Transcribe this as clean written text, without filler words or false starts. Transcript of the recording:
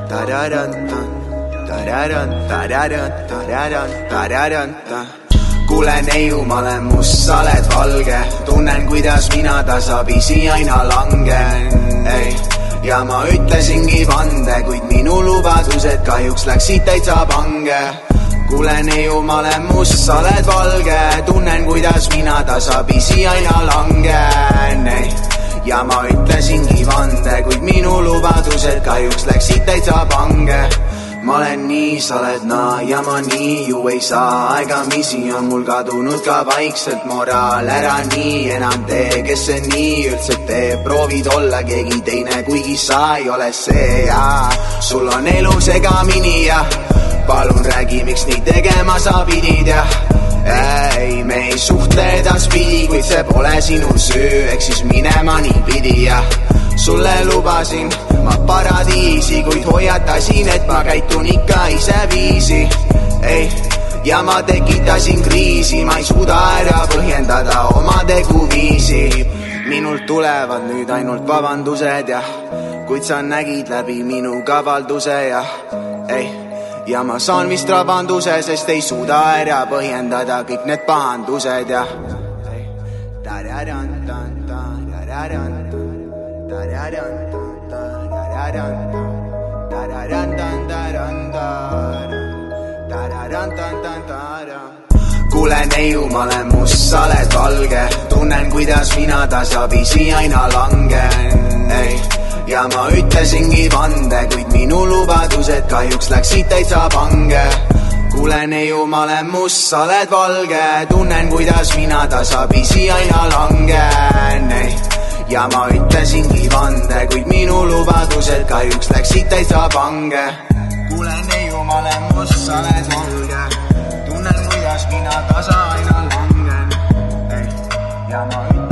Kuule neiu, ma olen must, sa oled valge. Tunnen, kuidas mina tasapisi aina langen. Ja ma ütlesingi vande, kuid minu lubadused kahjuks läksid täitsa pange. Kuule neiu, ma olen must, sa oled valge. Tunnen, kuidas mina tasapisi aina langen. Ja ma ütlesingi vande, kuid minu lubadused kahjuks läksid täitsa pange. Ma olen nii, sa oled naa ja ma nii ju ei saa. Aegamisi on mul kadunud ka vaikselt moraal. Ära nii enam tee, kes see nii üldse teeb. Proovid olla keegi teine, kuigi sa ei ole see ja sul on elu segamini ja palun räägi, miks nii tegema sa pidid ja ei, me ei suhtle edaspidi, kuid see pole sinu süü, eks siis minema nii pidi ja sulle lubasin ma paradiisi, kuid hoiatasin, et ma käitun ikka ise viisi. Ja ma tekitasin kriisi, ma ei suuda ära põhjendada oma teguviisi. Minult tulevad nüüd ainult vabandused ja kuid sa nägid läbi minu kavalduse ja ma saan vist rabanduse, sest ei suuda ära põhjendada kõik need pahandused ja kuule neiu, ma olen must, sa oled valge. Tunnen, kuidas mina tasapisi aina langen. Ja ma ütlesingi vande, kuid minu lubadused kahjuks läksid täitsa pange. Kuule neiu, ma olen must, sa oled valge. Tunnen, kuidas mina tasapisi aina langen. Ja ma ütlesingi vande, kuid minu lubadused kahjuks läksid täitsa pange. Kuule neiu, ma olen must, sa oled valge. Tunnen, kuidas mina tasa aina langen. Ja ma ütlesingi